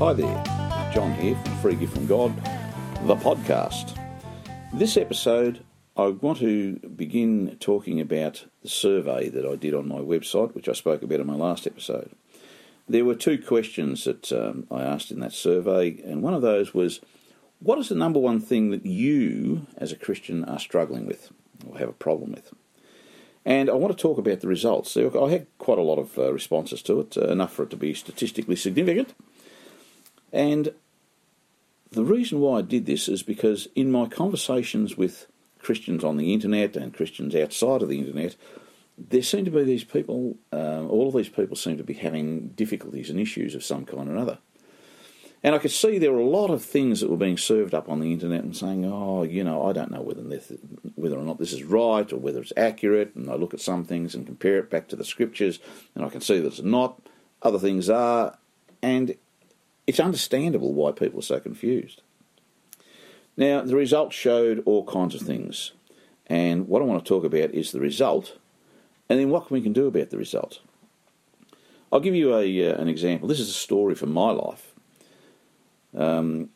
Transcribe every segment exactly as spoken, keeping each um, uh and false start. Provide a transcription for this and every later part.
Hi there, John here from Free Gift from God, the podcast. This episode, I want to begin talking about the survey that I did on my website, which I spoke about in my last episode. There were two questions that um, I asked in that survey, and one of those was, what is the number one thing that you, as a Christian, are struggling with or have a problem with? And I want to talk about the results. I had quite a lot of uh, responses to it, uh, enough for it to be statistically significant. And the reason why I did this is because in my conversations with Christians on the internet and Christians outside of the internet, there seem to be these people, uh, all of these people seem to be having difficulties and issues of some kind or another. And I could see there were a lot of things that were being served up on the internet and saying, oh, you know, I don't know whether this, whether or not this is right or whether it's accurate. And I look at some things and compare it back to the scriptures and I can see that it's not. Other things are. And it's understandable why people are so confused. Now, the results showed all kinds of things. And what I want to talk about is the result and then what we can do about the result. I'll give you a uh, an example. This is a story from my life. Um,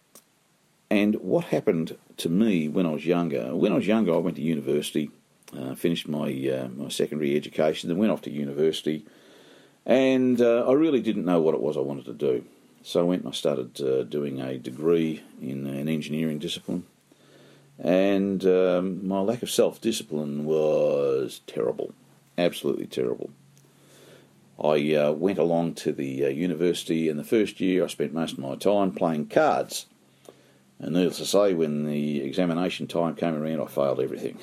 and what happened to me when I was younger, when I was younger I went to university, uh, finished my uh, my secondary education, then went off to university, and uh, I really didn't know what it was I wanted to do. So I went and I started uh, doing a degree in an engineering discipline, and um, my lack of self-discipline was terrible, absolutely terrible. I uh, went along to the uh, university, and the first year I spent most of my time playing cards. And needless to say, when the examination time came around, I failed everything.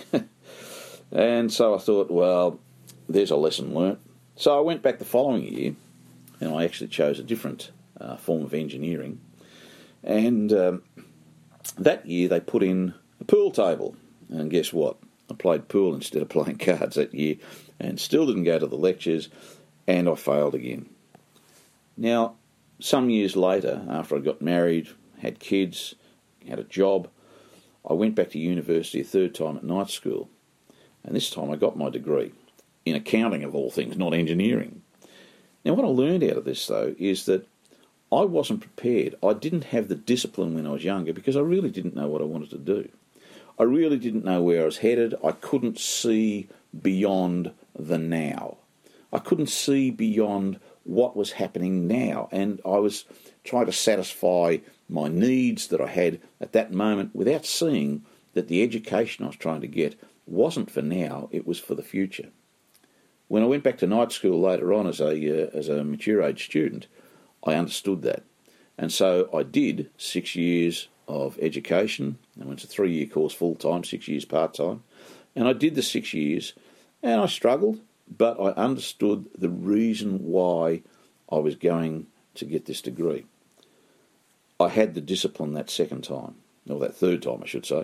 And so I thought, well, there's a lesson learnt. So I went back the following year, and I actually chose a different uh, form of engineering. And um, that year they put in a pool table. And guess what? I played pool instead of playing cards that year, and still didn't go to the lectures. And I failed again. Now, some years later, after I got married, had kids, had a job, I went back to university a third time at night school. And this time I got my degree in accounting of all things, not engineering. Now, what I learned out of this, though, is that I wasn't prepared. I didn't have the discipline when I was younger because I really didn't know what I wanted to do. I really didn't know where I was headed. I couldn't see beyond the now. I couldn't see beyond what was happening now, and I was trying to satisfy my needs that I had at that moment without seeing that the education I was trying to get wasn't for now, it was for the future. When I went back to night school later on as a uh, as a mature age student, I understood that. And so I did six years of education. I went to a three-year course full-time, six years part-time, and I did the six years, and I struggled. But I understood the reason why I was going to get this degree. I had the discipline that second time, or that third time I should say.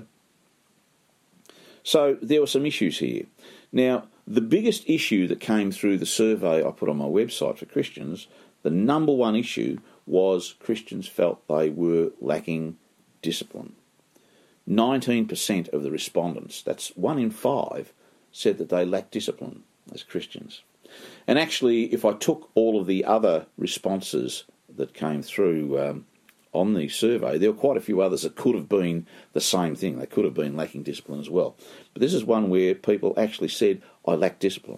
So there were some issues here. Now, the biggest issue that came through the survey I put on my website for Christians, the number one issue was Christians felt they were lacking discipline. nineteen percent of the respondents, that's one in five, said that they lacked discipline as Christians. And actually, if I took all of the other responses that came through um, on the survey, there were quite a few others that could have been the same thing. They could have been lacking discipline as well. But this is one where people actually said, I lack discipline.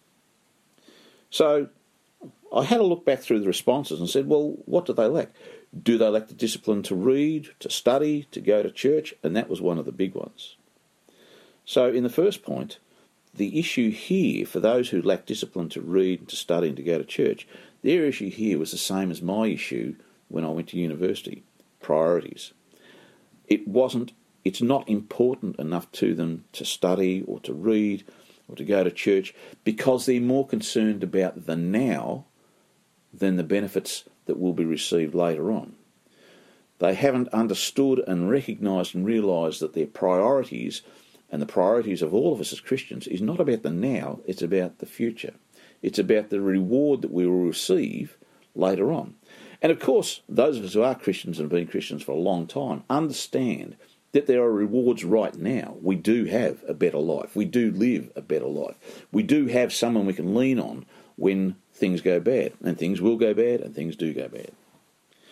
So I had a look back through the responses and said, well, what do they lack? Do they lack the discipline to read, to study, to go to church? And that was one of the big ones. So in the first point, the issue here, for those who lack discipline to read, to study and to go to church, their issue here was the same as my issue when I went to university. Priorities. It wasn't, it's not important enough to them to study or to read or to go to church because they're more concerned about the now than the benefits that will be received later on. They haven't understood and recognised and realised that their priorities and the priorities of all of us as Christians is not about the now, it's about the future. It's about the reward that we will receive later on. And of course, those of us who are Christians and have been Christians for a long time understand that there are rewards right now. We do have a better life. We do live a better life. We do have someone we can lean on when things go bad. And things will go bad and things do go bad.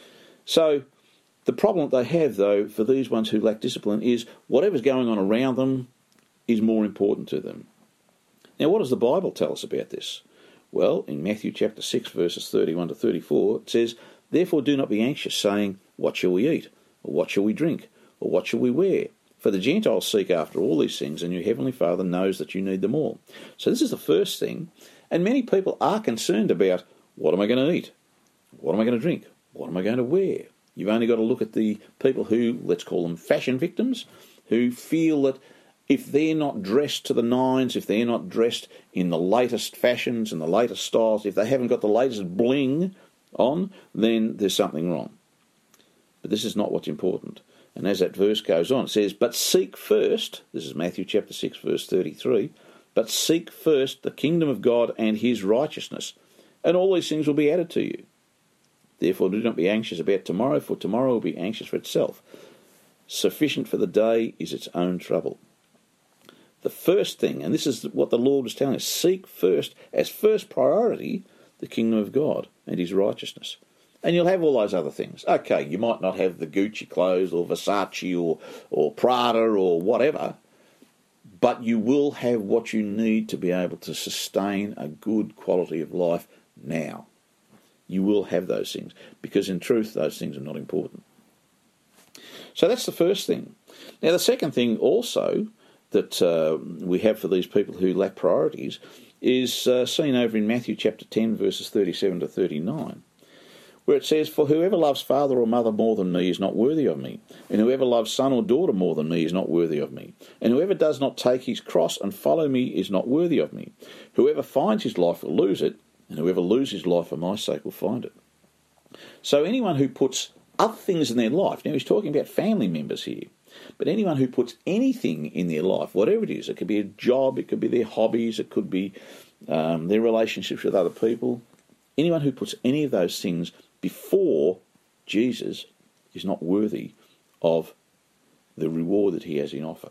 So the problem that they have, though, for these ones who lack discipline is whatever's going on around them is more important to them. Now, what does the Bible tell us about this? Well, in Matthew chapter six, verses thirty-one to thirty-four, it says, "Therefore do not be anxious, saying, What shall we eat? Or what shall we drink? Or what shall we wear? For the Gentiles seek after all these things, and your heavenly Father knows that you need them all." So this is the first thing. And many people are concerned about, what am I going to eat? What am I going to drink? What am I going to wear? You've only got to look at the people who, let's call them fashion victims, who feel that if they're not dressed to the nines, if they're not dressed in the latest fashions and the latest styles, if they haven't got the latest bling on, then there's something wrong. But this is not what's important. And as that verse goes on, it says, "But seek first," this is Matthew chapter six, verse thirty-three, "but seek first the kingdom of God and his righteousness, and all these things will be added to you. Therefore do not be anxious about tomorrow, for tomorrow will be anxious for itself. Sufficient for the day is its own trouble." The first thing, and this is what the Lord is telling us, seek first, as first priority, the kingdom of God and his righteousness. And you'll have all those other things. Okay, you might not have the Gucci clothes or Versace or, or Prada or whatever, but you will have what you need to be able to sustain a good quality of life now. You will have those things, because in truth those things are not important. So that's the first thing. Now the second thing also that uh, we have for these people who lack priorities is uh, seen over in Matthew chapter ten, verses thirty-seven to thirty-nine, where it says, "For whoever loves father or mother more than me is not worthy of me, and whoever loves son or daughter more than me is not worthy of me, and whoever does not take his cross and follow me is not worthy of me. Whoever finds his life will lose it, and whoever loses his life for my sake will find it." So anyone who puts other things in their life, now he's talking about family members here, but anyone who puts anything in their life, whatever it is, it could be a job, it could be their hobbies, it could be um, their relationships with other people, anyone who puts any of those things before Jesus is not worthy of the reward that he has in offer.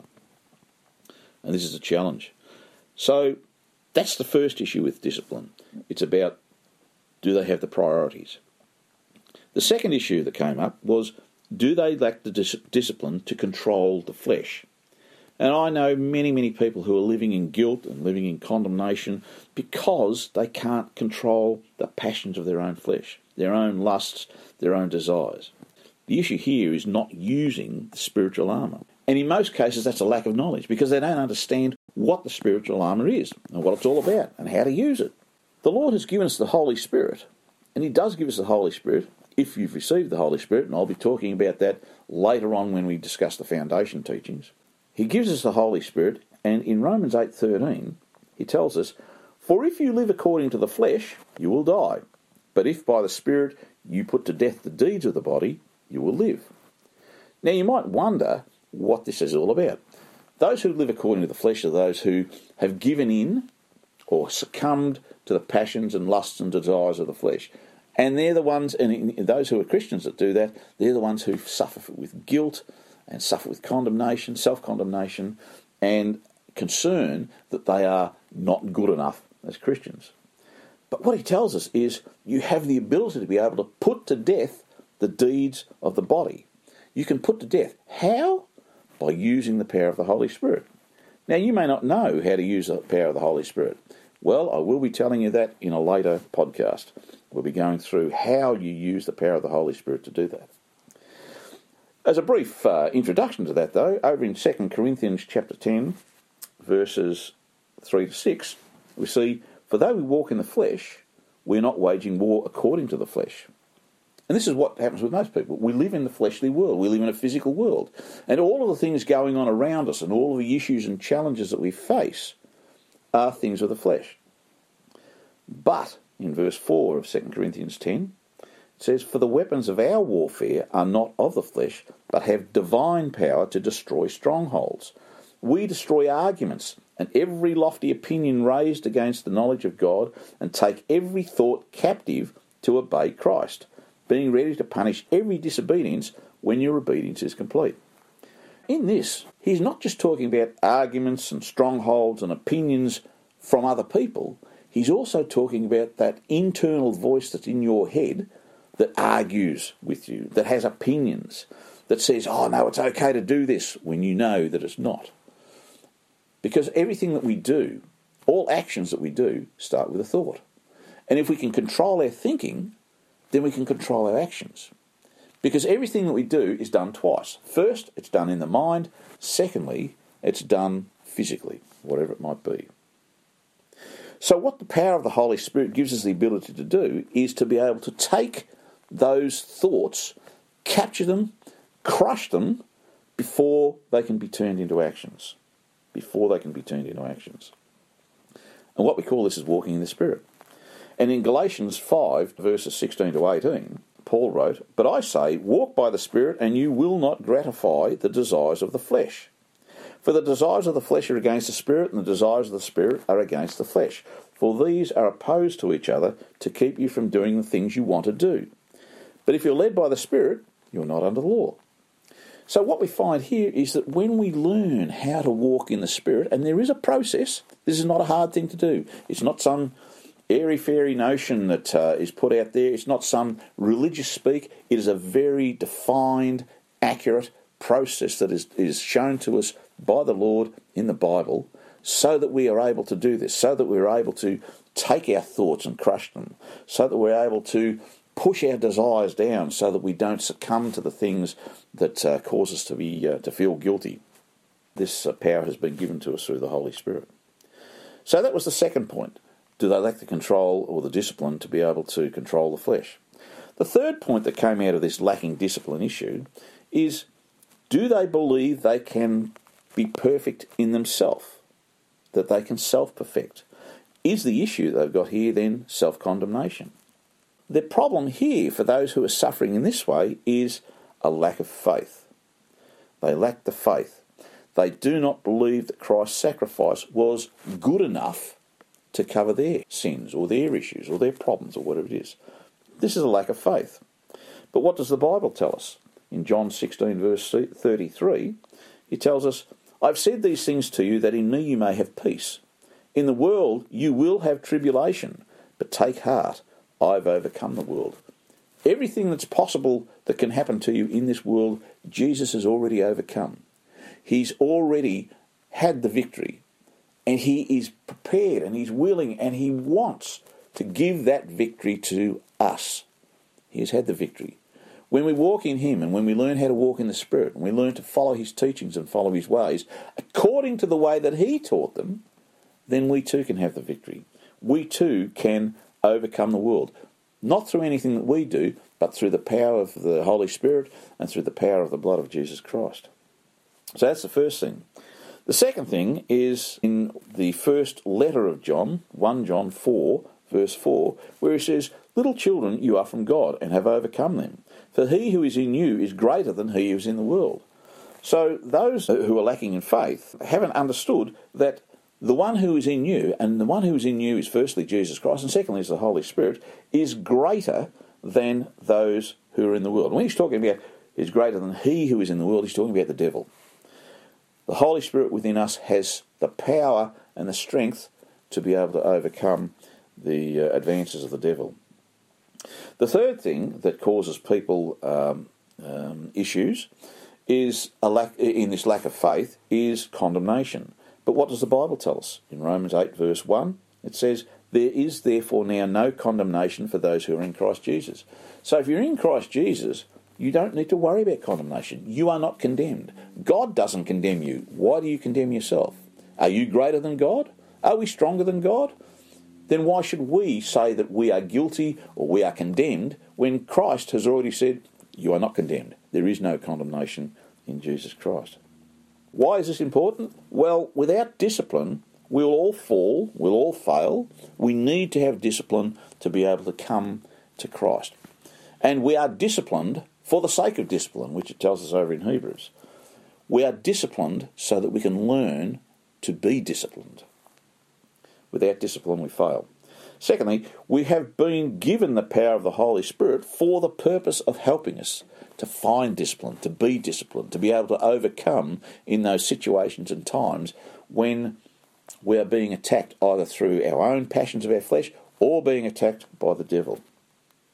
And this is a challenge. So that's the first issue with discipline. It's about, do they have the priorities? The second issue that came up was, do they lack the dis- discipline to control the flesh? And I know many, many people who are living in guilt and living in condemnation because they can't control the passions of their own flesh, their own lusts, their own desires. The issue here is not using the spiritual armour. And in most cases that's a lack of knowledge, because they don't understand what the spiritual armour is and what it's all about and how to use it. The Lord has given us the Holy Spirit, and he does give us the Holy Spirit if you've received the Holy Spirit, and I'll be talking about that later on when we discuss the foundation teachings. He gives us the Holy Spirit, and in Romans eight thirteen, he tells us, "For if you live according to the flesh, you will die. But if by the Spirit you put to death the deeds of the body, you will live." Now you might wonder what this is all about. Those who live according to the flesh are those who have given in or succumbed to the passions and lusts and desires of the flesh. And they're the ones, and those who are Christians that do that, they're the ones who suffer with guilt and suffer with condemnation, self-condemnation, and concern that they are not good enough as Christians. But what he tells us is you have the ability to be able to put to death the deeds of the body. You can put to death. How? By using the power of the Holy Spirit. Now, you may not know how to use the power of the Holy Spirit. Well, I will be telling you that in a later podcast. We'll be going through how you use the power of the Holy Spirit to do that. As a brief uh, introduction to that, though, over in Second Corinthians chapter ten, verses three to six, we see, "For though we walk in the flesh, we're not waging war according to the flesh." And this is what happens with most people. We live in the fleshly world. We live in a physical world. And all of the things going on around us and all of the issues and challenges that we face are things of the flesh. But in verse four of Second Corinthians ten, it says, "For the weapons of our warfare are not of the flesh, but have divine power to destroy strongholds. We destroy arguments and every lofty opinion raised against the knowledge of God, and take every thought captive to obey Christ, being ready to punish every disobedience when your obedience is complete." In this, he's not just talking about arguments and strongholds and opinions from other people. He's also talking about that internal voice that's in your head that argues with you, that has opinions, that says, oh no, it's okay to do this, when you know that it's not. Because everything that we do, all actions that we do, start with a thought. And if we can control our thinking, then we can control our actions. Because everything that we do is done twice. First, it's done in the mind. Secondly, it's done physically, whatever it might be. So what the power of the Holy Spirit gives us the ability to do is to be able to take those thoughts, capture them, crush them, before they can be turned into actions. Before they can be turned into actions. And what we call this is walking in the Spirit. And in Galatians five, verses sixteen to eighteen, Paul wrote, "But I say, walk by the Spirit, and you will not gratify the desires of the flesh. For the desires of the flesh are against the Spirit, and the desires of the Spirit are against the flesh. For these are opposed to each other to keep you from doing the things you want to do. But if you're led by the Spirit, you're not under the law." So what we find here is that when we learn how to walk in the Spirit, and there is a process, this is not a hard thing to do. It's not some airy-fairy notion that uh, is put out there. It's not some religious speak. It is a very defined, accurate process that is, is shown to us by the Lord in the Bible, so that we are able to do this, so that we're able to take our thoughts and crush them, so that we're able to push our desires down, so that we don't succumb to the things that uh, cause us to be uh, to feel guilty. This uh, power has been given to us through the Holy Spirit. So that was the second point. Do they lack the control or the discipline to be able to control the flesh? The third point that came out of this lacking discipline issue is, do they believe they can be perfect in themselves, that they can self-perfect? Is the issue they've got here then self-condemnation? The problem here for those who are suffering in this way is a lack of faith. They lack the faith. They do not believe that Christ's sacrifice was good enough to cover their sins or their issues or their problems or whatever it is. This is a lack of faith. But what does the Bible tell us? In John sixteen, verse thirty-three, it tells us, "I've said these things to you that in me you may have peace. In the world you will have tribulation, but take heart, I've overcome the world." Everything that's possible that can happen to you in this world, Jesus has already overcome. He's already had the victory, and he is prepared and he's willing and he wants to give that victory to us. He has had the victory. When we walk in him and when we learn how to walk in the Spirit and we learn to follow his teachings and follow his ways according to the way that he taught them, then we too can have the victory. We too can overcome the world. Not through anything that we do, but through the power of the Holy Spirit and through the power of the blood of Jesus Christ. So that's the first thing. The second thing is in the first letter of John, First John four, verse four, where he says, "Little children, you are from God and have overcome them. For he who is in you is greater than he who is in the world." So those who are lacking in faith haven't understood that the one who is in you, and the one who is in you is firstly Jesus Christ, and secondly is the Holy Spirit, is greater than those who are in the world. When he's talking about is greater than he who is in the world, he's talking about the devil. The Holy Spirit within us has the power and the strength to be able to overcome the uh, advances of the devil. The third thing that causes people um, um, issues is a lack in this lack of faith is condemnation. But what does the Bible tell us? In Romans eight, verse one, it says, "There is therefore now no condemnation for those who are in Christ Jesus." So if you're in Christ Jesus, you don't need to worry about condemnation. You are not condemned. God doesn't condemn you. Why do you condemn yourself? Are you greater than God? Are we stronger than God? Then why should we say that we are guilty or we are condemned when Christ has already said, you are not condemned. There is no condemnation in Jesus Christ. Why is this important? Well, without discipline, we'll all fall, we'll all fail. We need to have discipline to be able to come to Christ. And we are disciplined for the sake of discipline, which it tells us over in Hebrews. We are disciplined so that we can learn to be disciplined. Without discipline, we fail. Secondly, we have been given the power of the Holy Spirit for the purpose of helping us to find discipline, to be disciplined, to be able to overcome in those situations and times when we are being attacked either through our own passions of our flesh or being attacked by the devil.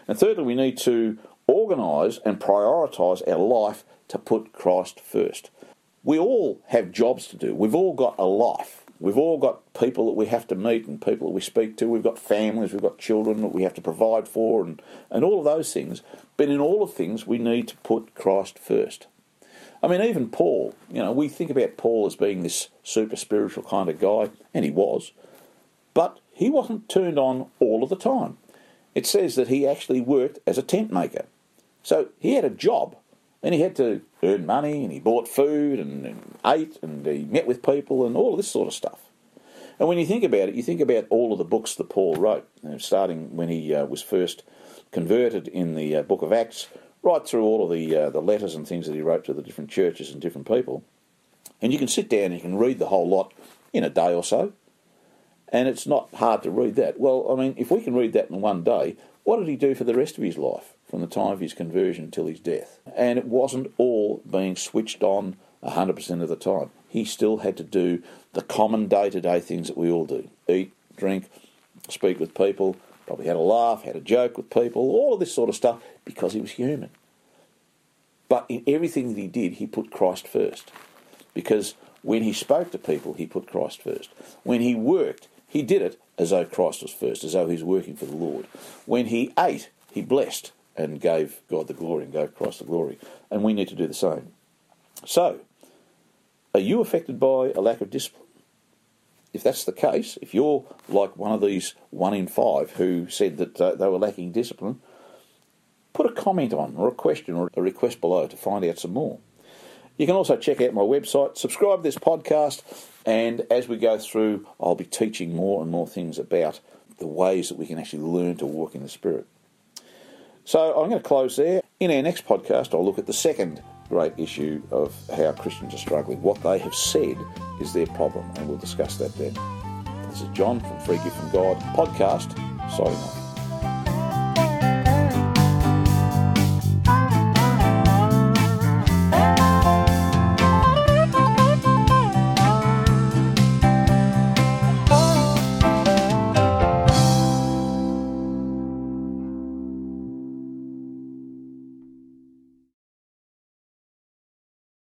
And thirdly, we need to organise and prioritise our life to put Christ first. We all have jobs to do. We've all got a life. We've all got people that we have to meet and people that we speak to. We've got families, we've got children that we have to provide for and, and all of those things. But in all of things, we need to put Christ first. I mean, even Paul, you know, we think about Paul as being this super spiritual kind of guy, and he was, but he wasn't turned on all of the time. It says that he actually worked as a tent maker. So he had a job, and he had to earn money, and he bought food, and, and ate, and he met with people, and all of this sort of stuff. And when you think about it, you think about all of the books that Paul wrote, you know, starting when he uh, was first converted in the uh, book of Acts, right through all of the uh, the letters and things that he wrote to the different churches and different people. And you can sit down and you can read the whole lot in a day or so, and it's not hard to read that. Well, I mean, if we can read that in one day, what did he do for the rest of his life, from the time of his conversion until his death? And it wasn't all being switched on one hundred percent of the time. He still had to do the common day-to-day things that we all do. Eat, drink, speak with people, probably had a laugh, had a joke with people, all of this sort of stuff, because he was human. But in everything that he did, he put Christ first. Because when he spoke to people, he put Christ first. When he worked, he did it as though Christ was first, as though he was working for the Lord. When he ate, he blessed and gave God the glory and gave Christ the glory. And we need to do the same. So, are you affected by a lack of discipline? If that's the case, if you're like one of these one in five who said that uh, they were lacking discipline, put a comment on or a question or a request below to find out some more. You can also check out my website, subscribe to this podcast, and as we go through, I'll be teaching more and more things about the ways that we can actually learn to walk in the Spirit. So I'm going to close there. In our next podcast, I'll look at the second great issue of how Christians are struggling. What they have said is their problem, and we'll discuss that then. This is John from Free Gift from God podcast, signing off.